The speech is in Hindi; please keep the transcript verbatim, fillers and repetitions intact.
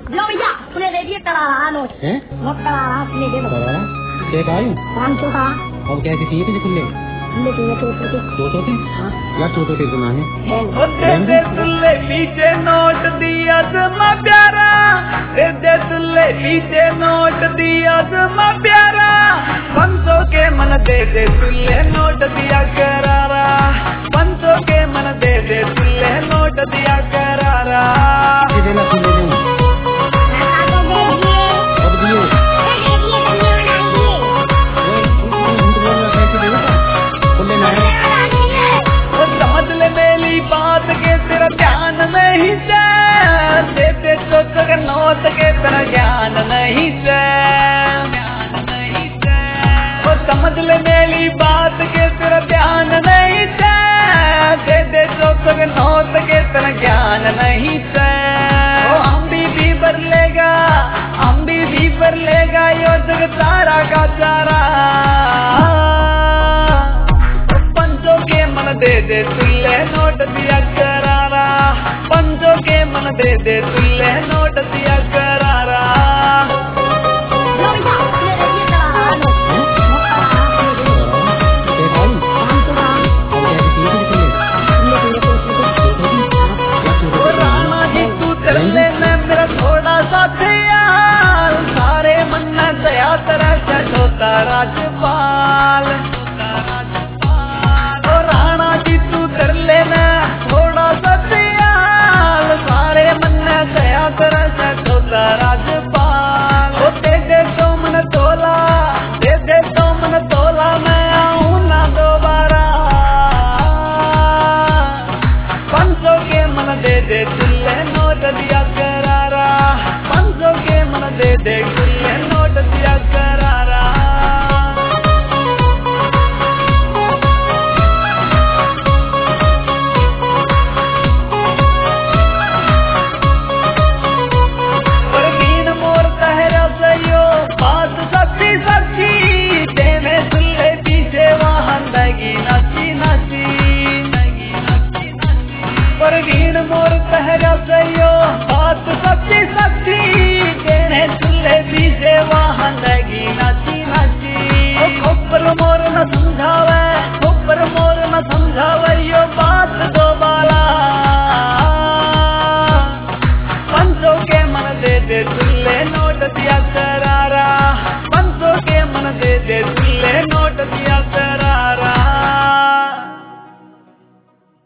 लो भैया सुने दे दिए करारा नोट हैं नोट करारा सुने दे दो करारा क्या कायू पाँच सौ का अब क्या किसी तुझे खुले खुले चाहिए दो सौ के दो सौ के हाँ यार दो सौ के सुना है दे तुल्ले पीछे नोट दिया जमा प्यारा दे दे तुल्ले पीछे नोट दिया जमा प्यारा पाँच सौ के मन दे दे तुल्ले नोट दिया करारा पाँच सौ के मन दे दे तुल्ले नोट दिया करारा देना तुल्ले नहीं अब दिए समझ ले मेरी बात के तेरा ध्यान नहीं से दे दे तो तेरा नोट के तेरा ज्ञान नहीं से वो समझ ले मेरी बात के तेरा ध्यान नहीं से दे दे तो तेरा नोट के तेरा ज्ञान नहीं से हम भी भी भर लेगा हम भी भी भर लेगा यो जग सारा का सारा मन दे दे तुल्ले नोट दिया करारा पंजों के मन दे दे तुल्ले नोट दिया करारा लो भैया सुने दे दिए करारा नोट नोट करारा राणा जी तू कर लेना मेरा थोड़ा सा ख्याल सारे मन दया तरह से छोटा राजपाल कर लेना थोड़ा सा ख्याल सारे मन दया तरह से छोटा राजपाल ओ दे दे तो मन तोला दे दे तो मन तोला मैं आऊं ना दोबारा पाँच सौ के मन दे दे तुल्ले नोट दिया करारा पाँच सौ के मन दे दे तुल्ले नोट दिया करारा परवीन मोर पहरा सयो बात सच्ची सच्ची तेरे चूल्हे पीछे वहाँ लगी नाची नाची खबर मोर न समझावे